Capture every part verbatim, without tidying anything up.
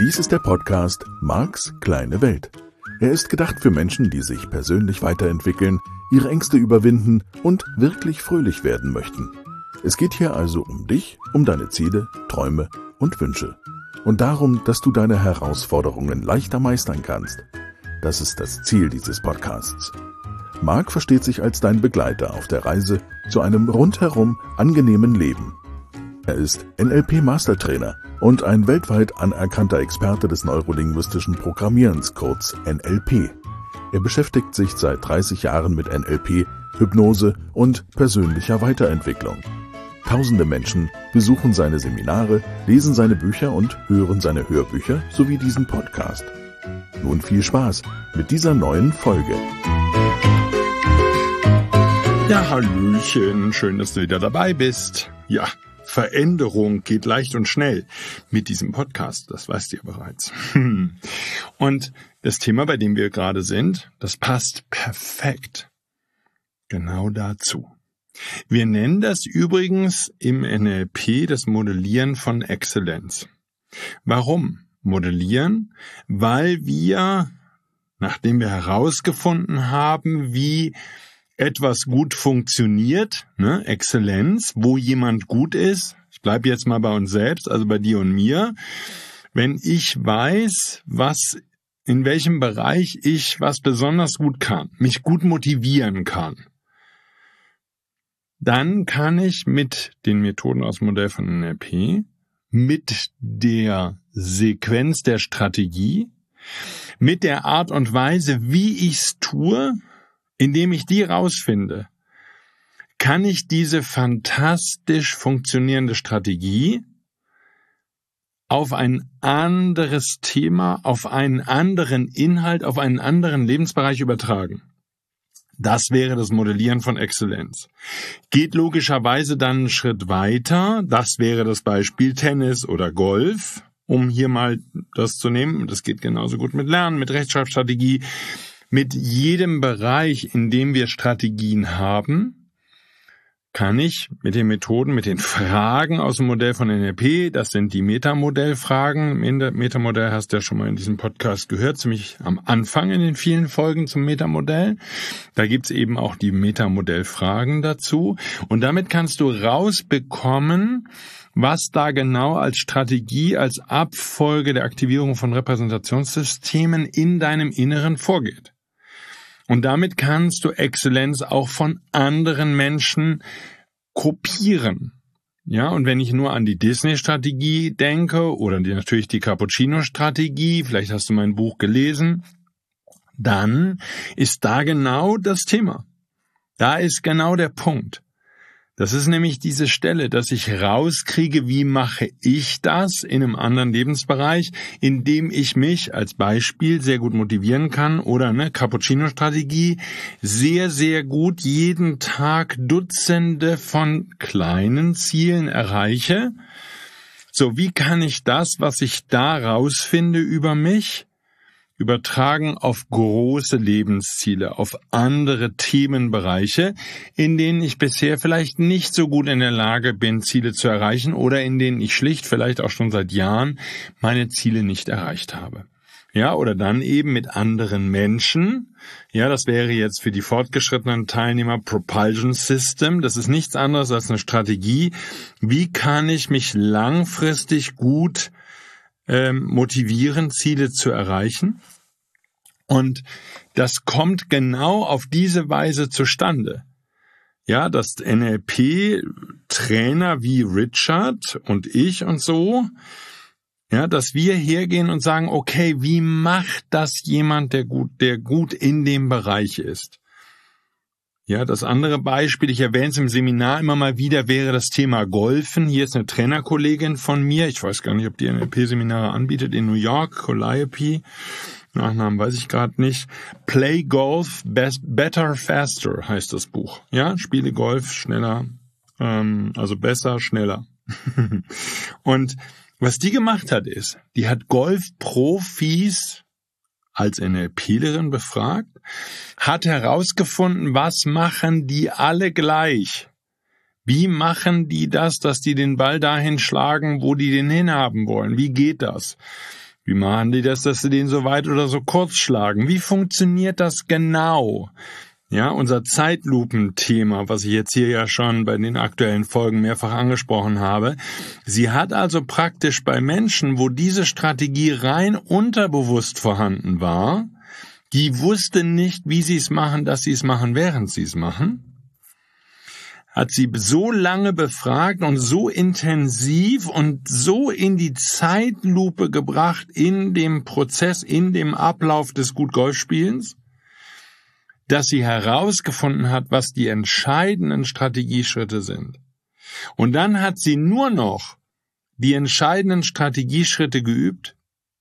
Dies ist der Podcast Marks kleine Welt. Er ist gedacht für Menschen, die sich persönlich weiterentwickeln, ihre Ängste überwinden und wirklich fröhlich werden möchten. Es geht hier also um dich, um deine Ziele, Träume und Wünsche. Und darum, dass du deine Herausforderungen leichter meistern kannst. Das ist das Ziel dieses Podcasts. Mark versteht sich als dein Begleiter auf der Reise zu einem rundherum angenehmen Leben. Er ist N L P-Mastertrainer und ein weltweit anerkannter Experte des neurolinguistischen Programmierens, kurz N L P. Er beschäftigt sich seit dreißig Jahren mit N L P, Hypnose und persönlicher Weiterentwicklung. Tausende Menschen besuchen seine Seminare, lesen seine Bücher und hören seine Hörbücher sowie diesen Podcast. Nun viel Spaß mit dieser neuen Folge. Ja, hallöchen, schön, dass du wieder dabei bist. Ja, Veränderung geht leicht und schnell mit diesem Podcast, das weißt du ja bereits. Und das Thema, bei dem wir gerade sind, das passt perfekt genau dazu. Wir nennen das übrigens im N L P das Modellieren von Exzellenz. Warum modellieren? Weil wir, nachdem wir herausgefunden haben, wie etwas gut funktioniert, ne, Exzellenz, wo jemand gut ist, ich bleibe jetzt mal bei uns selbst, also bei dir und mir, wenn ich weiß, was, in welchem Bereich ich was besonders gut kann, mich gut motivieren kann, dann kann ich mit den Methoden aus dem Modell von N L P, mit der Sequenz der Strategie, mit der Art und Weise, wie ich's tue, indem ich die rausfinde, kann ich diese fantastisch funktionierende Strategie auf ein anderes Thema, auf einen anderen Inhalt, auf einen anderen Lebensbereich übertragen. Das wäre das Modellieren von Exzellenz. Geht logischerweise dann einen Schritt weiter. Das wäre das Beispiel Tennis oder Golf, um hier mal das zu nehmen. Das geht genauso gut mit Lernen, mit Rechtschreibstrategie. Mit jedem Bereich, in dem wir Strategien haben, kann ich mit den Methoden, mit den Fragen aus dem Modell von N L P, das sind die Metamodellfragen. Metamodell hast du ja schon mal in diesem Podcast gehört, ziemlich am Anfang in den vielen Folgen zum Metamodell. Da gibt's eben auch die Metamodellfragen dazu. Und damit kannst du rausbekommen, was da genau als Strategie, als Abfolge der Aktivierung von Repräsentationssystemen in deinem Inneren vorgeht. Und damit kannst du Exzellenz auch von anderen Menschen kopieren. Ja, und wenn ich nur an die Disney-Strategie denke oder die, natürlich die Cappuccino-Strategie, vielleicht hast du mein Buch gelesen, dann ist da genau das Thema. Da ist genau der Punkt. Das ist nämlich diese Stelle, dass ich rauskriege, wie mache ich das in einem anderen Lebensbereich, indem ich mich als Beispiel sehr gut motivieren kann oder eine Cappuccino-Strategie sehr, sehr gut jeden Tag Dutzende von kleinen Zielen erreiche. So, wie kann ich das, was ich da rausfinde über mich, übertragen auf große Lebensziele, auf andere Themenbereiche, in denen ich bisher vielleicht nicht so gut in der Lage bin, Ziele zu erreichen oder in denen ich schlicht vielleicht auch schon seit Jahren meine Ziele nicht erreicht habe. Ja, oder dann eben mit anderen Menschen. Ja, das wäre jetzt für die fortgeschrittenen Teilnehmer Propulsion System. Das ist nichts anderes als eine Strategie. Wie kann ich mich langfristig gut motivieren, Ziele zu erreichen. Und das kommt genau auf diese Weise zustande. Ja, dass N L P-Trainer wie Richard und ich und so, ja, dass wir hergehen und sagen, okay, wie macht das jemand, der gut, der gut in dem Bereich ist? Ja, das andere Beispiel, ich erwähne es im Seminar immer mal wieder, wäre das Thema Golfen. Hier ist eine Trainerkollegin von mir, ich weiß gar nicht, ob die N L P-Seminare anbietet, in New York, Calliope, Nachnamen weiß ich gerade nicht. Play Golf Best, Better, Faster heißt das Buch. Ja, spiele Golf schneller, ähm, also besser, schneller. Und was die gemacht hat ist, die hat Golfprofis als NLPlerin befragt, hat herausgefunden, was machen die alle gleich? Wie machen die das, dass die den Ball dahin schlagen, wo die den hinhaben wollen? Wie geht das? Wie machen die das, dass sie den so weit oder so kurz schlagen? Wie funktioniert das genau? Ja, unser Zeitlupenthema, was ich jetzt hier ja schon bei den aktuellen Folgen mehrfach angesprochen habe. Sie hat also praktisch bei Menschen, wo diese Strategie rein unterbewusst vorhanden war, die wussten nicht, wie sie es machen, dass sie es machen, während sie es machen, hat sie so lange befragt und so intensiv und so in die Zeitlupe gebracht in dem Prozess, in dem Ablauf des Gut-Golf-Spielens, dass sie herausgefunden hat, was die entscheidenden Strategieschritte sind. Und dann hat sie nur noch die entscheidenden Strategieschritte geübt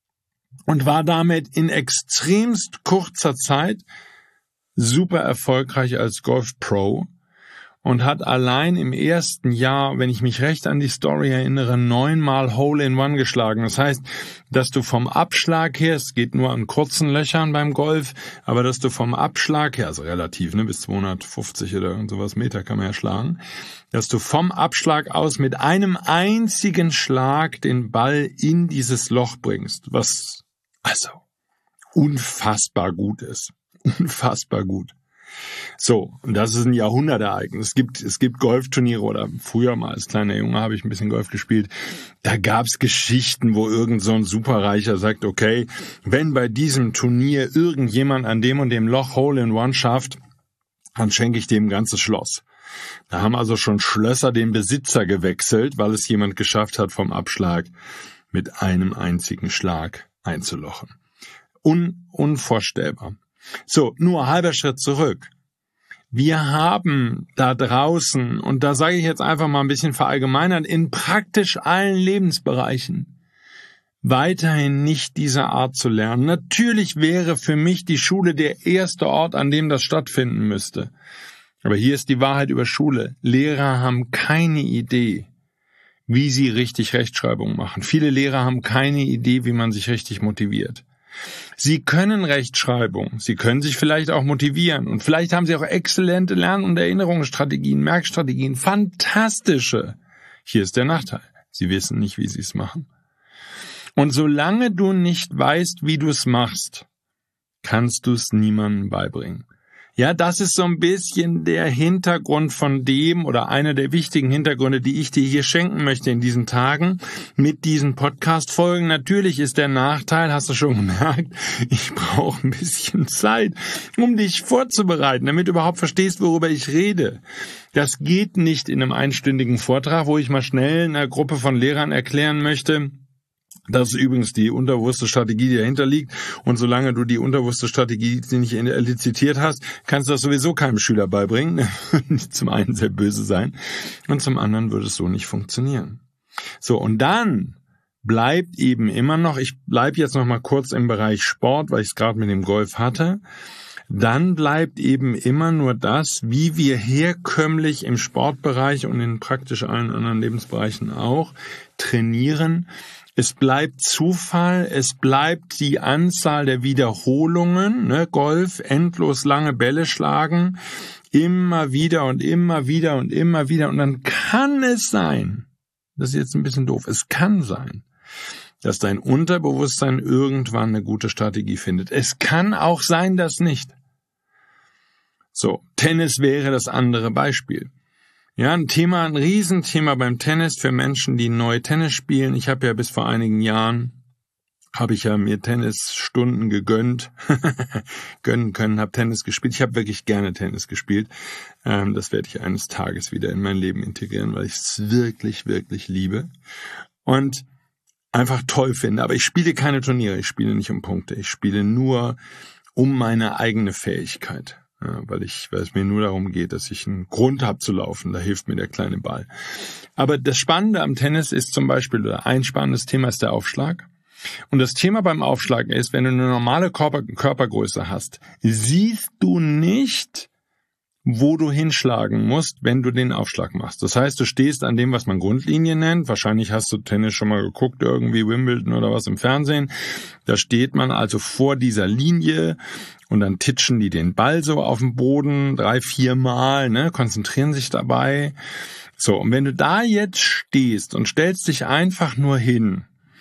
und war damit in extremst kurzer Zeit super erfolgreich als Golf-Pro und hat allein im ersten Jahr, wenn ich mich recht an die Story erinnere, neunmal Hole-in-One geschlagen. Das heißt, dass du vom Abschlag her, es geht nur an kurzen Löchern beim Golf, aber dass du vom Abschlag her, also relativ, ne, bis zweihundertfünfzig oder sowas Meter kann man ja schlagen, dass du vom Abschlag aus mit einem einzigen Schlag den Ball in dieses Loch bringst, was also unfassbar gut ist. Unfassbar gut. So, und das ist ein Jahrhundertereignis. Es gibt, es gibt Golfturniere oder früher mal als kleiner Junge habe ich ein bisschen Golf gespielt. Da gab's Geschichten, wo irgend so ein Superreicher sagt, okay, wenn bei diesem Turnier irgendjemand an dem und dem Loch Hole-in-One schafft, dann schenke ich dem ein ganzes Schloss. Da haben also schon Schlösser den Besitzer gewechselt, weil es jemand geschafft hat, vom Abschlag mit einem einzigen Schlag einzulochen. Un, unvorstellbar. So, nur halber Schritt zurück. Wir haben da draußen, und da sage ich jetzt einfach mal ein bisschen verallgemeinert, in praktisch allen Lebensbereichen weiterhin nicht diese Art zu lernen. Natürlich wäre für mich die Schule der erste Ort, an dem das stattfinden müsste. Aber hier ist die Wahrheit über Schule. Lehrer haben keine Idee, wie sie richtig Rechtschreibung machen. Viele Lehrer haben keine Idee, wie man sich richtig motiviert. Sie können Rechtschreibung, Sie können sich vielleicht auch motivieren und vielleicht haben Sie auch exzellente Lern- und Erinnerungsstrategien, Merkstrategien, fantastische. Hier ist der Nachteil, Sie wissen nicht, wie Sie es machen. Und solange du nicht weißt, wie du es machst, kannst du es niemandem beibringen. Ja, das ist so ein bisschen der Hintergrund von dem oder einer der wichtigen Hintergründe, die ich dir hier schenken möchte in diesen Tagen mit diesen Podcast-Folgen. Natürlich ist der Nachteil, hast du schon gemerkt, ich brauche ein bisschen Zeit, um dich vorzubereiten, damit du überhaupt verstehst, worüber ich rede. Das geht nicht in einem einstündigen Vortrag, wo ich mal schnell einer Gruppe von Lehrern erklären möchte. Das ist übrigens die unterbewusste Strategie, die dahinter liegt. Und solange du die unterbewusste Strategie nicht elizitiert hast, kannst du das sowieso keinem Schüler beibringen. Zum einen sehr böse sein und zum anderen würde es so nicht funktionieren. So, und dann bleibt eben immer noch, ich bleibe jetzt noch mal kurz im Bereich Sport, weil ich es gerade mit dem Golf hatte, dann bleibt eben immer nur das, wie wir herkömmlich im Sportbereich und in praktisch allen anderen Lebensbereichen auch trainieren. Es bleibt Zufall, es bleibt die Anzahl der Wiederholungen, ne, Golf, endlos lange Bälle schlagen, immer wieder und immer wieder und immer wieder. Und dann kann es sein, das ist jetzt ein bisschen doof, es kann sein, dass dein Unterbewusstsein irgendwann eine gute Strategie findet. Es kann auch sein, dass nicht. So, Tennis wäre das andere Beispiel. Ja, ein Thema, ein Riesenthema beim Tennis für Menschen, die neu Tennis spielen. Ich habe ja bis vor einigen Jahren, habe ich ja mir Tennisstunden gegönnt, gönnen können, habe Tennis gespielt. Ich habe wirklich gerne Tennis gespielt. Ähm, das werde ich eines Tages wieder in mein Leben integrieren, weil ich es wirklich, wirklich liebe und einfach toll finde. Aber ich spiele keine Turniere, ich spiele nicht um Punkte. Ich spiele nur um meine eigene Fähigkeit. Ja, weil ich, weil es mir nur darum geht, dass ich einen Grund habe zu laufen. Da hilft mir der kleine Ball. Aber das Spannende am Tennis ist zum Beispiel, oder ein spannendes Thema ist der Aufschlag. Und das Thema beim Aufschlag ist, wenn du eine normale Körper, Körpergröße hast, siehst du nicht, wo du hinschlagen musst, wenn du den Aufschlag machst. Das heißt, du stehst an dem, was man Grundlinie nennt. Wahrscheinlich hast du Tennis schon mal geguckt, irgendwie Wimbledon oder was im Fernsehen. Da steht man also vor dieser Linie und dann titschen die den Ball so auf den Boden drei, vier Mal, ne, konzentrieren sich dabei. So, und wenn du da jetzt stehst und stellst dich einfach nur hin,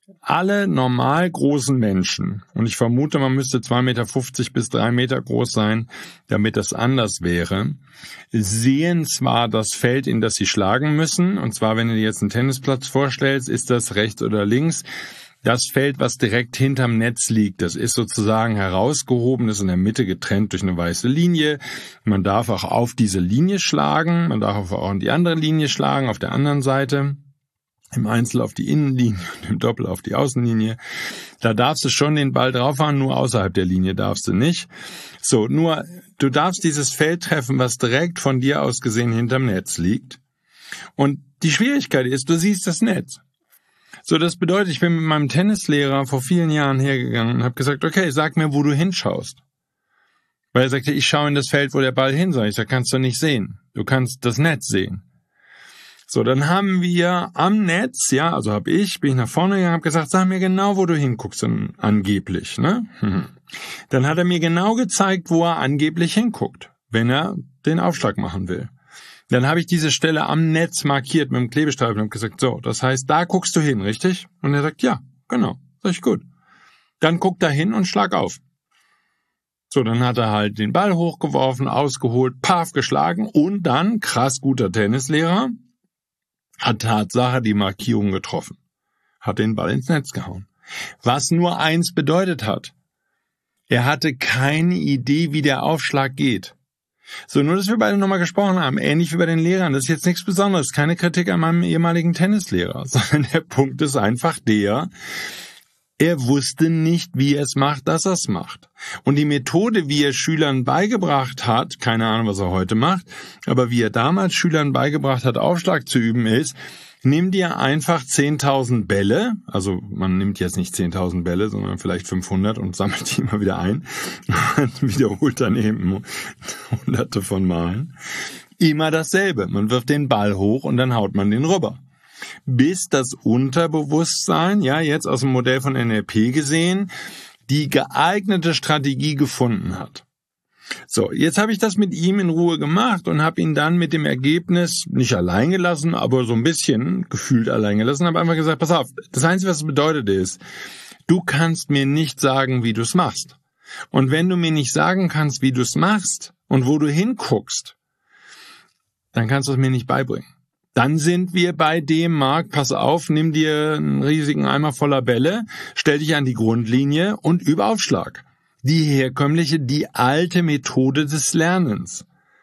alle normal großen Menschen, und ich vermute, man müsste zwei Meter fünfzig bis drei Meter groß sein, damit das anders wäre, sehen zwar das Feld, in das sie schlagen müssen, und zwar, wenn du dir jetzt einen Tennisplatz vorstellst, ist das rechts oder links, das Feld, was direkt hinterm Netz liegt, das ist sozusagen herausgehoben, das ist in der Mitte getrennt durch eine weiße Linie. Man darf auch auf diese Linie schlagen, man darf auch in die andere Linie schlagen, auf der anderen Seite. Im Einzel auf die Innenlinie und im Doppel auf die Außenlinie. Da darfst du schon den Ball draufhauen, nur außerhalb der Linie darfst du nicht. So, nur du darfst dieses Feld treffen, was direkt von dir aus gesehen hinterm Netz liegt. Und die Schwierigkeit ist, du siehst das Netz. So, das bedeutet, ich bin mit meinem Tennislehrer vor vielen Jahren hergegangen und habe gesagt, okay, sag mir, wo du hinschaust. Weil er sagte, ich schaue in das Feld, wo der Ball hin soll. Ich sage, kannst du nicht sehen. Du kannst das Netz sehen. So, dann haben wir am Netz, ja, also habe ich, bin ich nach vorne gegangen, habe gesagt, sag mir genau, wo du hinguckst, dann angeblich, ne? Dann hat er mir genau gezeigt, wo er angeblich hinguckt, wenn er den Aufschlag machen will. Dann habe ich diese Stelle am Netz markiert mit dem Klebestreifen und habe gesagt, so, das heißt, da guckst du hin, richtig? Und er sagt, ja, genau, sag ich, gut. Dann guck da hin und schlag auf. So, dann hat er halt den Ball hochgeworfen, ausgeholt, paf, geschlagen und dann, krass guter Tennislehrer, hat Tatsache die Markierung getroffen, hat den Ball ins Netz gehauen. Was nur eins bedeutet hat, er hatte keine Idee, wie der Aufschlag geht. So, nur, dass wir beide nochmal gesprochen haben, ähnlich wie bei den Lehrern, das ist jetzt nichts Besonderes, keine Kritik an meinem ehemaligen Tennislehrer, sondern der Punkt ist einfach der, er wusste nicht, wie er es macht, dass er es macht. Und die Methode, wie er Schülern beigebracht hat, keine Ahnung, was er heute macht, aber wie er damals Schülern beigebracht hat, Aufschlag zu üben, ist, nimm dir einfach zehntausend Bälle, also man nimmt jetzt nicht zehntausend Bälle, sondern vielleicht fünfhundert und sammelt die immer wieder ein und wiederholt dann eben hunderte von Malen. Immer dasselbe, man wirft den Ball hoch und dann haut man den rüber. Bis das Unterbewusstsein, ja, jetzt aus dem Modell von N L P gesehen, die geeignete Strategie gefunden hat. So, jetzt habe ich das mit ihm in Ruhe gemacht und habe ihn dann mit dem Ergebnis nicht allein gelassen, aber so ein bisschen gefühlt allein gelassen, habe einfach gesagt, pass auf, das Einzige, was es bedeutet ist, du kannst mir nicht sagen, wie du es machst. Und wenn du mir nicht sagen kannst, wie du es machst und wo du hinguckst, dann kannst du es mir nicht beibringen. Dann sind wir bei dem, Marc, pass auf, nimm dir einen riesigen Eimer voller Bälle, stell dich an die Grundlinie und üb Aufschlag. Die herkömmliche, die alte Methode des Lernens.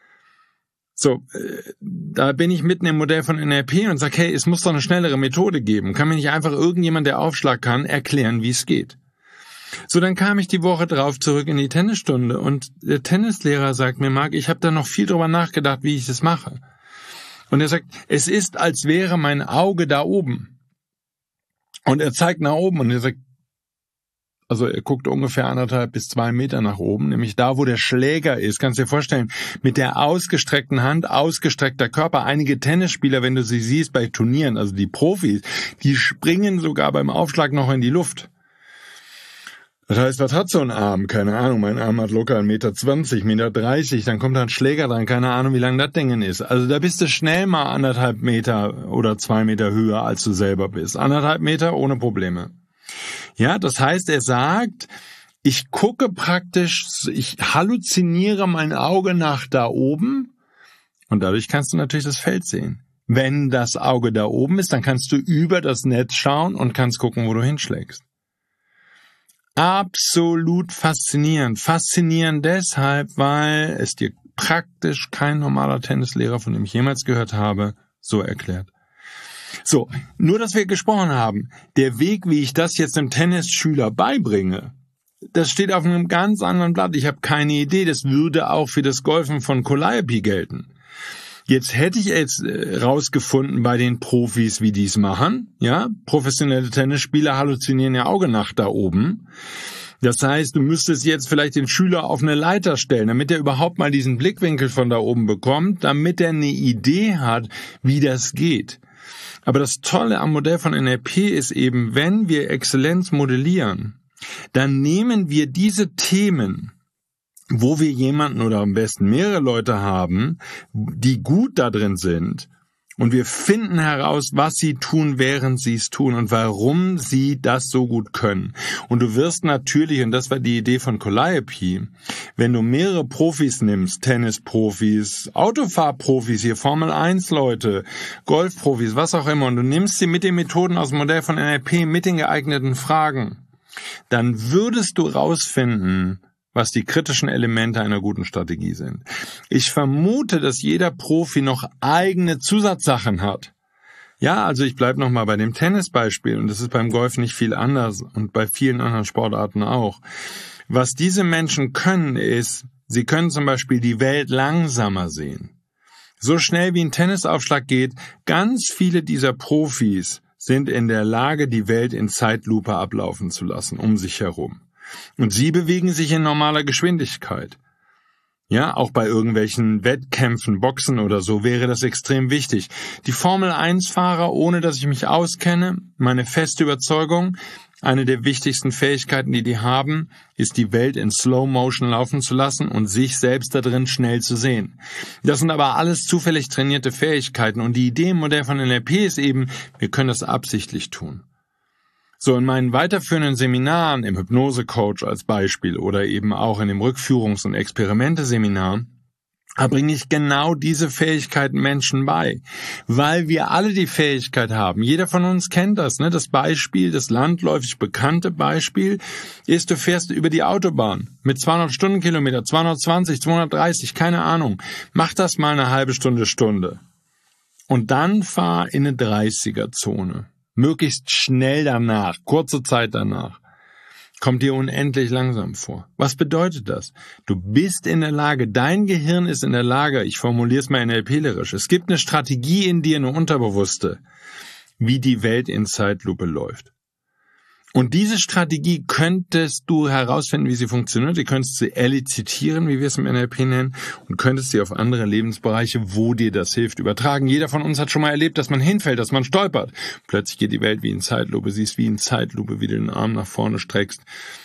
So, äh, da bin ich mitten im Modell von N L P und sage, hey, es muss doch eine schnellere Methode geben. Kann mir nicht einfach irgendjemand, der Aufschlag kann, erklären, wie es geht? So, dann kam ich die Woche drauf zurück in die Tennisstunde und der Tennislehrer sagt mir, Marc, ich habe da noch viel drüber nachgedacht, wie ich das mache. Und er sagt, es ist, als wäre mein Auge da oben. Und er zeigt nach oben und er sagt, also er guckt ungefähr anderthalb bis zwei Meter nach oben, nämlich da, wo der Schläger ist. Kannst du dir vorstellen, mit der ausgestreckten Hand, ausgestreckter Körper. Einige Tennisspieler, wenn du sie siehst bei Turnieren, also die Profis, die springen sogar beim Aufschlag noch in die Luft. Das heißt, was hat so ein Arm? Keine Ahnung, mein Arm hat locker einen Meter zwanzig, Meter dreißig, dann kommt da ein Schläger dran, keine Ahnung, wie lang das Ding ist. Also da bist du schnell mal anderthalb Meter oder zwei Meter höher, als du selber bist. Anderthalb Meter ohne Probleme. Ja, das heißt, er sagt, ich gucke praktisch, ich halluziniere mein Auge nach da oben und dadurch kannst du natürlich das Feld sehen. Wenn das Auge da oben ist, dann kannst du über das Netz schauen und kannst gucken, wo du hinschlägst. Absolut faszinierend. Faszinierend deshalb, weil es dir praktisch kein normaler Tennislehrer, von dem ich jemals gehört habe, so erklärt. So, nur dass wir gesprochen haben, der Weg, wie ich das jetzt dem Tennisschüler beibringe, das steht auf einem ganz anderen Blatt. Ich habe keine Idee, das würde auch für das Golfen von Calliope gelten. Jetzt hätte ich jetzt rausgefunden bei den Profis, wie die es machen. Ja, professionelle Tennisspieler halluzinieren ja Auge nach da oben. Das heißt, du müsstest jetzt vielleicht den Schüler auf eine Leiter stellen, damit er überhaupt mal diesen Blickwinkel von da oben bekommt, damit er eine Idee hat, wie das geht. Aber das Tolle am Modell von N L P ist eben, wenn wir Exzellenz modellieren, dann nehmen wir diese Themen, wo wir jemanden oder am besten mehrere Leute haben, die gut da drin sind, Und wir finden heraus, was sie tun, während sie es tun und warum sie das so gut können. Und du wirst natürlich, und das war die Idee von Calliope, wenn du mehrere Profis nimmst, Tennisprofis, Autofahrprofis, hier Formel eins Leute, Golfprofis, was auch immer, und du nimmst sie mit den Methoden aus dem Modell von N L P, mit den geeigneten Fragen, dann würdest du rausfinden, was die kritischen Elemente einer guten Strategie sind. Ich vermute, dass jeder Profi noch eigene Zusatzsachen hat. Ja, also ich bleibe nochmal bei dem Tennisbeispiel, und das ist beim Golf nicht viel anders und bei vielen anderen Sportarten auch. Was diese Menschen können, ist, sie können zum Beispiel die Welt langsamer sehen. So schnell wie ein Tennisaufschlag geht, ganz viele dieser Profis sind in der Lage, die Welt in Zeitlupe ablaufen zu lassen, um sich herum. Und sie bewegen sich in normaler Geschwindigkeit. Ja, auch bei irgendwelchen Wettkämpfen, Boxen oder so wäre das extrem wichtig. Die Formel eins Fahrer, ohne dass ich mich auskenne, meine feste Überzeugung, eine der wichtigsten Fähigkeiten, die die haben, ist die Welt in Slow Motion laufen zu lassen und sich selbst da drin schnell zu sehen. Das sind aber alles zufällig trainierte Fähigkeiten, und die Idee im Modell von N L P ist eben, wir können das absichtlich tun. So, in meinen weiterführenden Seminaren, im Hypnose-Coach als Beispiel oder eben auch in dem Rückführungs- und Experimente-Seminar, bringe ich genau diese Fähigkeiten Menschen bei, weil wir alle die Fähigkeit haben. Jeder von uns kennt das, ne? Das Beispiel, das landläufig bekannte Beispiel ist, du fährst über die Autobahn mit zweihundert Stundenkilometer, zweihundertzwanzig, zweihundertdreißig, keine Ahnung. Mach das mal eine halbe Stunde, Stunde. Und dann fahr in eine dreißiger-Zone. Möglichst schnell danach, kurze Zeit danach, kommt dir unendlich langsam vor. Was bedeutet das? Du bist in der Lage, dein Gehirn ist in der Lage, ich formuliere es mal N L P-lerisch, es gibt eine Strategie in dir, eine unterbewusste, wie die Welt in Zeitlupe läuft. Und diese Strategie könntest du herausfinden, wie sie funktioniert. Du könntest sie elizitieren, wie wir es im N L P nennen, und könntest sie auf andere Lebensbereiche, wo dir das hilft, übertragen. Jeder von uns hat schon mal erlebt, dass man hinfällt, dass man stolpert. Plötzlich geht die Welt wie in Zeitlupe. Siehst wie in Zeitlupe, wie du den Arm nach vorne streckst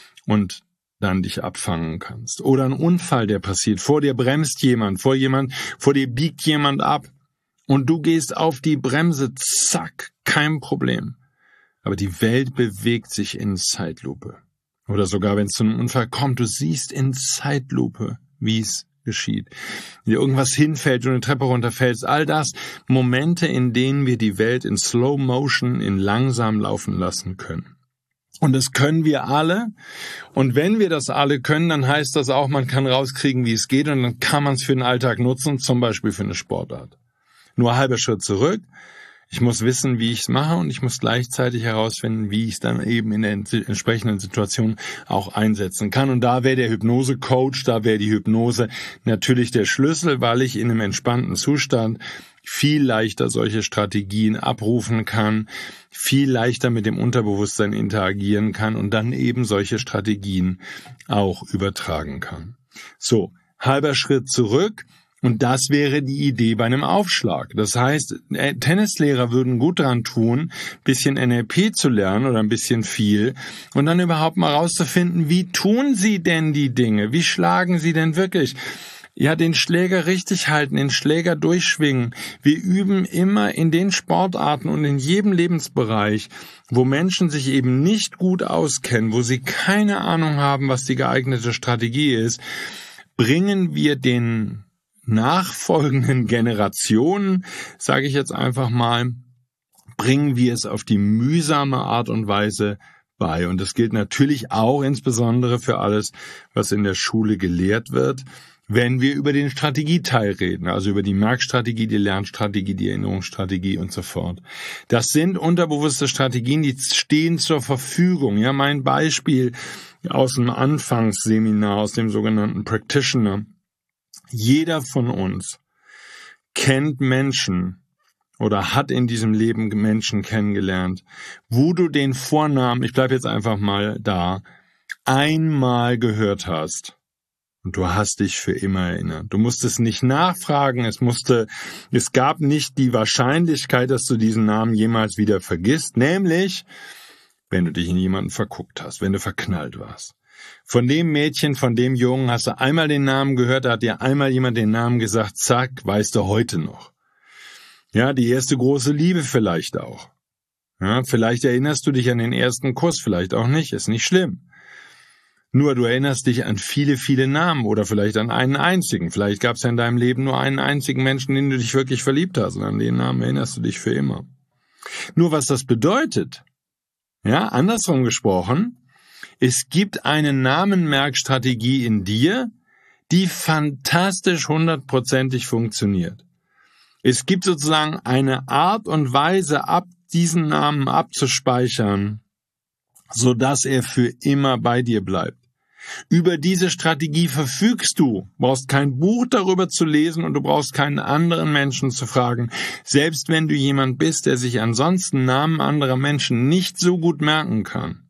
und dann dich abfangen kannst. Oder ein Unfall, der passiert. Vor dir bremst jemand, vor jemand, vor dir biegt jemand ab und du gehst auf die Bremse. Zack, kein Problem. Aber die Welt bewegt sich in Zeitlupe. Oder sogar, wenn es zu einem Unfall kommt, du siehst in Zeitlupe, wie es geschieht. Wenn dir irgendwas hinfällt, du eine Treppe runterfällst, all das Momente, in denen wir die Welt in Slow Motion, in langsam laufen lassen können. Und das können wir alle. Und wenn wir das alle können, dann heißt das auch, man kann rauskriegen, wie es geht, und dann kann man es für den Alltag nutzen, zum Beispiel für eine Sportart. Nur halber Schritt zurück. Ich muss wissen, wie ich es mache, und ich muss gleichzeitig herausfinden, wie ich es dann eben in der entsprechenden Situation auch einsetzen kann. Und da wäre der Hypnose-Coach, da wäre die Hypnose natürlich der Schlüssel, weil ich in einem entspannten Zustand viel leichter solche Strategien abrufen kann, viel leichter mit dem Unterbewusstsein interagieren kann und dann eben solche Strategien auch übertragen kann. So, halber Schritt zurück. Und das wäre die Idee bei einem Aufschlag. Das heißt, Tennislehrer würden gut daran tun, ein bisschen N L P zu lernen oder ein bisschen viel und dann überhaupt mal rauszufinden, wie tun sie denn die Dinge? Wie schlagen sie denn wirklich? Ja, den Schläger richtig halten, den Schläger durchschwingen. Wir üben immer in den Sportarten und in jedem Lebensbereich, wo Menschen sich eben nicht gut auskennen, wo sie keine Ahnung haben, was die geeignete Strategie ist, bringen wir den nachfolgenden Generationen, sage ich jetzt einfach mal, bringen wir es auf die mühsame Art und Weise bei. Und das gilt natürlich auch insbesondere für alles, was in der Schule gelehrt wird, wenn wir über den Strategieteil reden, also über die Merkstrategie, die Lernstrategie, die Erinnerungsstrategie und so fort. Das sind unterbewusste Strategien, die stehen zur Verfügung. Ja, mein Beispiel aus dem Anfangsseminar, aus dem sogenannten Practitioner. Jeder von uns kennt Menschen oder hat in diesem Leben Menschen kennengelernt, wo du den Vornamen, ich bleibe jetzt einfach mal da, einmal gehört hast. Und du hast dich für immer erinnert. Du musstest nicht nachfragen, es musste, es gab nicht die Wahrscheinlichkeit, dass du diesen Namen jemals wieder vergisst, nämlich, wenn du dich in jemanden verguckt hast, wenn du verknallt warst. Von dem Mädchen, von dem Jungen hast du einmal den Namen gehört, da hat dir einmal jemand den Namen gesagt, zack, weißt du heute noch. Ja, die erste große Liebe vielleicht auch. Ja, vielleicht erinnerst du dich an den ersten Kuss, vielleicht auch nicht, ist nicht schlimm. Nur du erinnerst dich an viele, viele Namen oder vielleicht an einen einzigen. Vielleicht gab es ja in deinem Leben nur einen einzigen Menschen, in den du dich wirklich verliebt hast und an den Namen erinnerst du dich für immer. Nur was das bedeutet, ja, andersrum gesprochen, es gibt eine Namenmerkstrategie in dir, die fantastisch hundertprozentig funktioniert. Es gibt sozusagen eine Art und Weise, ab diesen Namen abzuspeichern, sodass er für immer bei dir bleibt. Über diese Strategie verfügst du, brauchst kein Buch darüber zu lesen und du brauchst keinen anderen Menschen zu fragen. Selbst wenn du jemand bist, der sich ansonsten Namen anderer Menschen nicht so gut merken kann.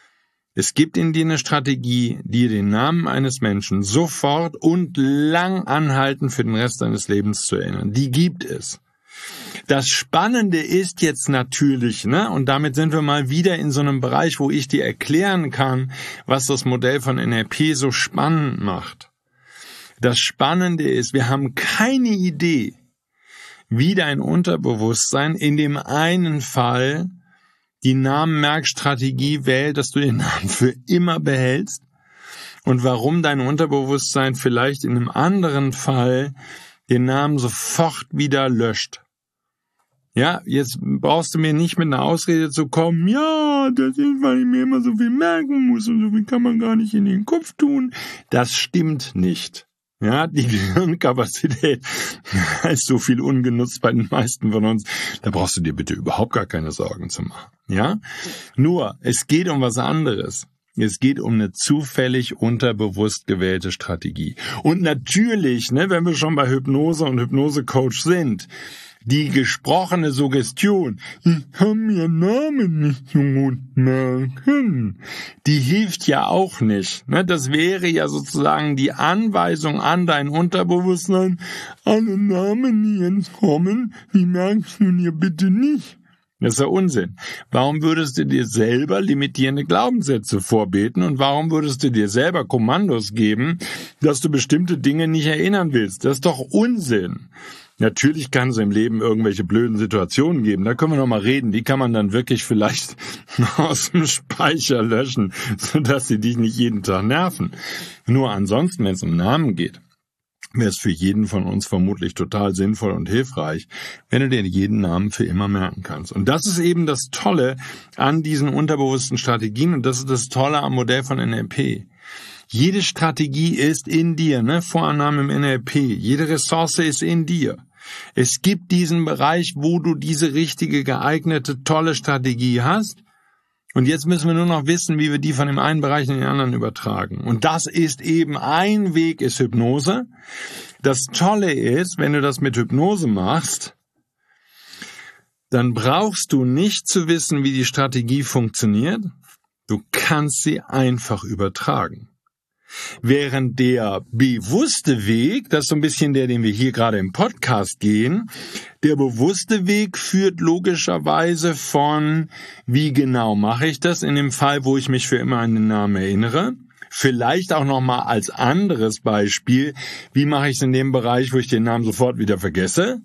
Es gibt in dir eine Strategie, dir den Namen eines Menschen sofort und lang anhaltend für den Rest deines Lebens zu erinnern. Die gibt es. Das Spannende ist jetzt natürlich, ne, und damit sind wir mal wieder in so einem Bereich, wo ich dir erklären kann, was das Modell von N L P so spannend macht. Das Spannende ist, wir haben keine Idee, wie dein Unterbewusstsein in dem einen Fall die Namenmerkstrategie wählt, dass du den Namen für immer behältst und warum dein Unterbewusstsein vielleicht in einem anderen Fall den Namen sofort wieder löscht. Ja, jetzt brauchst du mir nicht mit einer Ausrede zu kommen, ja, das ist, weil ich mir immer so viel merken muss und so viel kann man gar nicht in den Kopf tun. Das stimmt nicht. Ja, die Gehirnkapazität ist so viel ungenutzt bei den meisten von uns. Da brauchst du dir bitte überhaupt gar keine Sorgen zu machen. Ja, nur, es geht um was anderes. Es geht um eine zufällig unterbewusst gewählte Strategie. Und natürlich, ne, wenn wir schon bei Hypnose und Hypnosecoach sind, die gesprochene Suggestion, ich kann mir Namen nicht so gut merken, die hilft ja auch nicht. Ne? Das wäre ja sozusagen die Anweisung an dein Unterbewusstsein, alle Namen, die jetzt kommen, die merkst du dir bitte nicht. Das ist ja Unsinn. Warum würdest du dir selber limitierende Glaubenssätze vorbeten und warum würdest du dir selber Kommandos geben, dass du bestimmte Dinge nicht erinnern willst? Das ist doch Unsinn. Natürlich kann es im Leben irgendwelche blöden Situationen geben, da können wir noch mal reden, die kann man dann wirklich vielleicht aus dem Speicher löschen, sodass sie dich nicht jeden Tag nerven. Nur ansonsten, wenn es um Namen geht, wäre es für jeden von uns vermutlich total sinnvoll und hilfreich, wenn du dir jeden Namen für immer merken kannst. Und das ist eben das Tolle an diesen unterbewussten Strategien und das ist das Tolle am Modell von N L P. Jede Strategie ist in dir, ne? Vorannahme im N L P. Jede Ressource ist in dir. Es gibt diesen Bereich, wo du diese richtige, geeignete, tolle Strategie hast. Und jetzt müssen wir nur noch wissen, wie wir die von dem einen Bereich in den anderen übertragen. Und das ist eben ein Weg, ist Hypnose. Das Tolle ist, wenn du das mit Hypnose machst, dann brauchst du nicht zu wissen, wie die Strategie funktioniert. Du kannst sie einfach übertragen. Während der bewusste Weg, das ist so ein bisschen der, den wir hier gerade im Podcast gehen, der bewusste Weg führt logischerweise von, wie genau mache ich das in dem Fall, wo ich mich für immer an den Namen erinnere. Vielleicht auch nochmal als anderes Beispiel, wie mache ich es in dem Bereich, wo ich den Namen sofort wieder vergesse?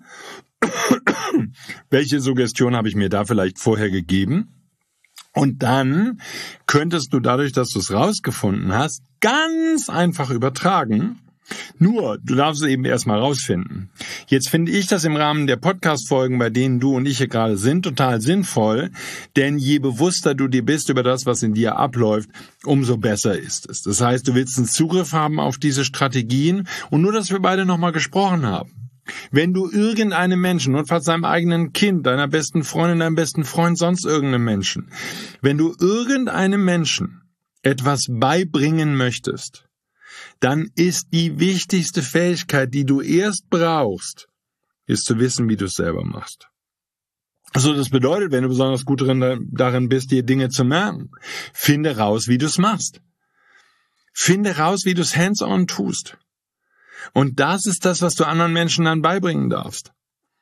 Welche Suggestion habe ich mir da vielleicht vorher gegeben? Und dann könntest du dadurch, dass du es rausgefunden hast, ganz einfach übertragen. Nur, du darfst es eben erstmal rausfinden. Jetzt finde ich das im Rahmen der Podcast-Folgen, bei denen du und ich hier gerade sind, total sinnvoll, denn je bewusster du dir bist über das, was in dir abläuft, umso besser ist es. Das heißt, du willst einen Zugriff haben auf diese Strategien und nur, dass wir beide nochmal gesprochen haben. Wenn du irgendeinem Menschen, notfalls deinem eigenen Kind, deiner besten Freundin, deinem besten Freund, sonst irgendeinem Menschen, wenn du irgendeinem Menschen etwas beibringen möchtest, dann ist die wichtigste Fähigkeit, die du erst brauchst, ist zu wissen, wie du es selber machst. Also das bedeutet, wenn du besonders gut darin bist, dir Dinge zu merken, finde raus, wie du es machst. Finde raus, wie du es hands-on tust. Und das ist das, was du anderen Menschen dann beibringen darfst.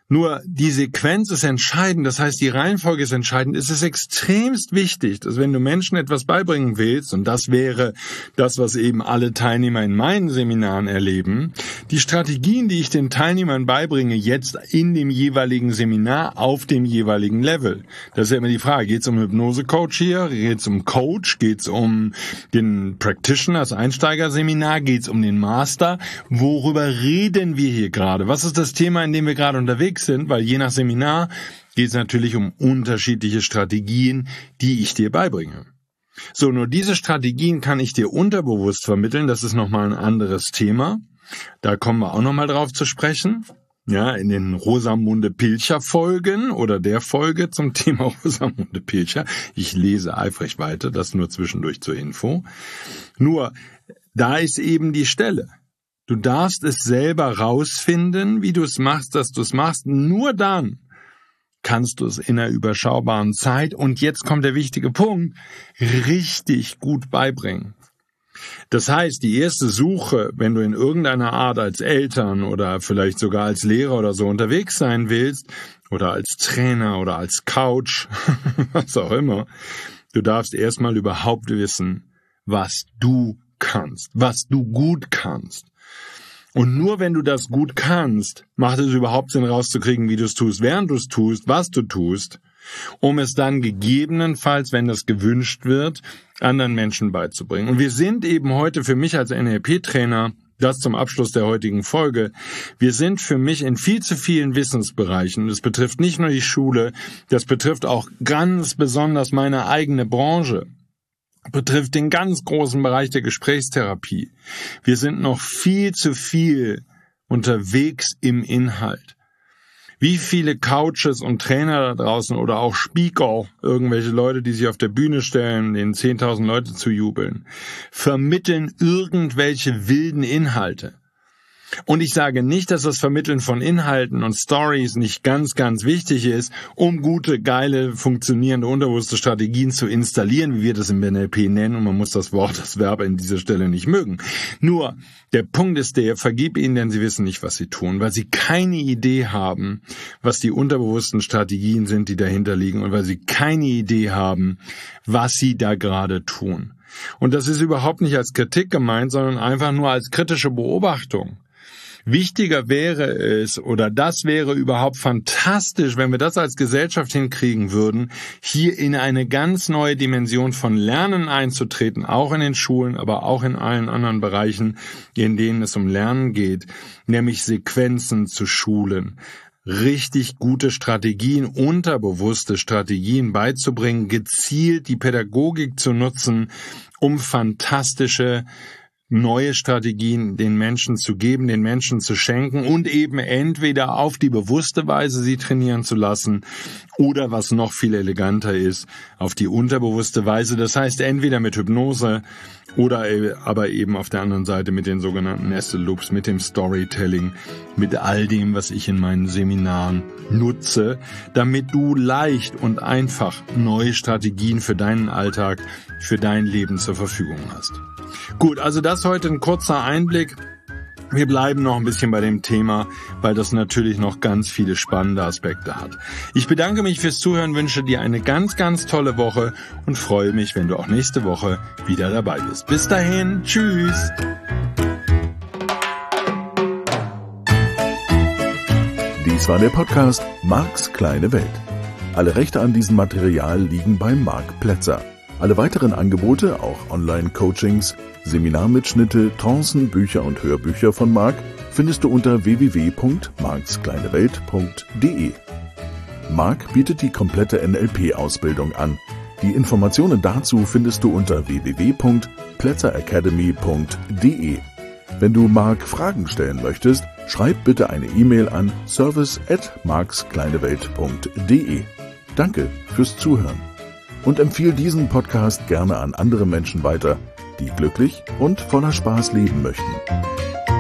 Nur die Sequenz ist entscheidend, das heißt, die Reihenfolge ist entscheidend. Es ist extremst wichtig, dass wenn du Menschen etwas beibringen willst, und das wäre das, was eben alle Teilnehmer in meinen Seminaren erleben, die Strategien, die ich den Teilnehmern beibringe, jetzt in dem jeweiligen Seminar auf dem jeweiligen Level. Das ist ja immer die Frage, geht es um Hypnose-Coach hier, geht es um Coach, geht es um den Practitioner, das Einsteigerseminar, geht es um den Master? Worüber reden wir hier gerade? Was ist das Thema, in dem wir gerade unterwegs sind, weil je nach Seminar geht es natürlich um unterschiedliche Strategien, die ich dir beibringe. So, nur diese Strategien kann ich dir unterbewusst vermitteln, das ist nochmal ein anderes Thema. Da kommen wir auch nochmal drauf zu sprechen. Ja, in den Rosamunde Pilcher Folgen oder der Folge zum Thema Rosamunde Pilcher. Ich lese eifrig weiter, das nur zwischendurch zur Info. Nur, da ist eben die Stelle. Du darfst es selber rausfinden, wie du es machst, dass du es machst. Nur dann kannst du es in einer überschaubaren Zeit, und jetzt kommt der wichtige Punkt, richtig gut beibringen. Das heißt, die erste Suche, wenn du in irgendeiner Art als Eltern oder vielleicht sogar als Lehrer oder so unterwegs sein willst, oder als Trainer oder als Coach, was auch immer, du darfst erstmal überhaupt wissen, was du kannst, was du gut kannst. Und nur wenn du das gut kannst, macht es überhaupt Sinn rauszukriegen, wie du es tust, während du es tust, was du tust, um es dann gegebenenfalls, wenn das gewünscht wird, anderen Menschen beizubringen. Und wir sind eben heute für mich als N L P-Trainer, das zum Abschluss der heutigen Folge, wir sind für mich in viel zu vielen Wissensbereichen. Das betrifft nicht nur die Schule, das betrifft auch ganz besonders meine eigene Branche. Betrifft den ganz großen Bereich der Gesprächstherapie. Wir sind noch viel zu viel unterwegs im Inhalt. Wie viele Coaches und Trainer da draußen oder auch Speaker, irgendwelche Leute, die sich auf der Bühne stellen, denen zehntausend Leute zujubeln, vermitteln irgendwelche wilden Inhalte. Und ich sage nicht, dass das Vermitteln von Inhalten und Stories nicht ganz, ganz wichtig ist, um gute, geile, funktionierende, unterbewusste Strategien zu installieren, wie wir das im N L P nennen, und man muss das Wort, das Verb an dieser Stelle nicht mögen. Nur, der Punkt ist der, vergib ihnen, denn sie wissen nicht, was sie tun, weil sie keine Idee haben, was die unterbewussten Strategien sind, die dahinter liegen, und weil sie keine Idee haben, was sie da gerade tun. Und das ist überhaupt nicht als Kritik gemeint, sondern einfach nur als kritische Beobachtung. Wichtiger wäre es, oder das wäre überhaupt fantastisch, wenn wir das als Gesellschaft hinkriegen würden, hier in eine ganz neue Dimension von Lernen einzutreten, auch in den Schulen, aber auch in allen anderen Bereichen, in denen es um Lernen geht, nämlich Sequenzen zu schulen. Richtig gute Strategien, unterbewusste Strategien beizubringen, gezielt die Pädagogik zu nutzen, um fantastische neue Strategien den Menschen zu geben, den Menschen zu schenken und eben entweder auf die bewusste Weise sie trainieren zu lassen oder, was noch viel eleganter ist, auf die unterbewusste Weise. Das heißt, entweder mit Hypnose oder aber eben auf der anderen Seite mit den sogenannten Nested Loops, mit dem Storytelling, mit all dem, was ich in meinen Seminaren nutze, damit du leicht und einfach neue Strategien für deinen Alltag, für dein Leben zur Verfügung hast. Gut, also das heute ein kurzer Einblick. Wir bleiben noch ein bisschen bei dem Thema, weil das natürlich noch ganz viele spannende Aspekte hat. Ich bedanke mich fürs Zuhören, wünsche dir eine ganz, ganz tolle Woche und freue mich, wenn du auch nächste Woche wieder dabei bist. Bis dahin, tschüss! Dies war der Podcast Marks kleine Welt. Alle Rechte an diesem Material liegen bei Marc Plätzer. Alle weiteren Angebote, auch Online-Coachings, Seminarmitschnitte, Trancen, Bücher und Hörbücher von Marc findest du unter w w w punkt marks kleine welt punkt d e. Marc bietet die komplette N L P-Ausbildung an. Die Informationen dazu findest du unter w w w punkt plätzer academy punkt d e. Wenn du Marc Fragen stellen möchtest, schreib bitte eine E-Mail an service at marks kleine welt punkt d e. Danke fürs Zuhören. Und empfiehl diesen Podcast gerne an andere Menschen weiter, die glücklich und voller Spaß leben möchten.